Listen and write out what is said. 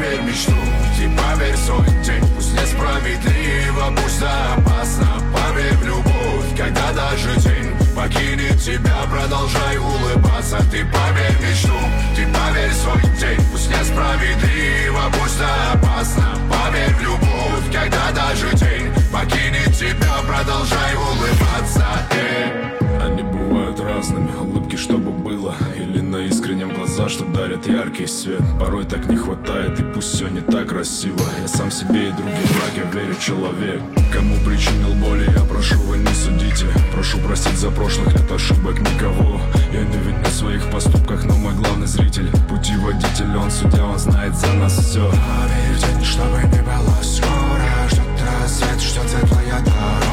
поверь в мечту, ты поверь в свой день. Пусть несправедливо, пусть опасно, поверь в любовь, когда даже день покинет тебя, продолжай улыбаться. Ты поверь в мечту, ты поверь в свой день. Пусть несправедливо, пусть опасно, поверь в любовь, когда даже день покинет тебя, продолжай улыбаться. Они бывают разными, улыбки, чтобы было, или на искреннем глаза, что дарят яркий свет. Порой так не хватает, и пусть все не так красиво. Я сам себе и другим враг, я верю в человек. Кому причинил боли, я прошу, вы не судите. Прошу простить за прошлых лет ошибок никого. Я не виню в своих поступках, но мой главный зритель, путеводитель, он судья, он знает за нас все. Поверь в день, чтобы не было скоро, ждет рассвет, ждет светлая дорога.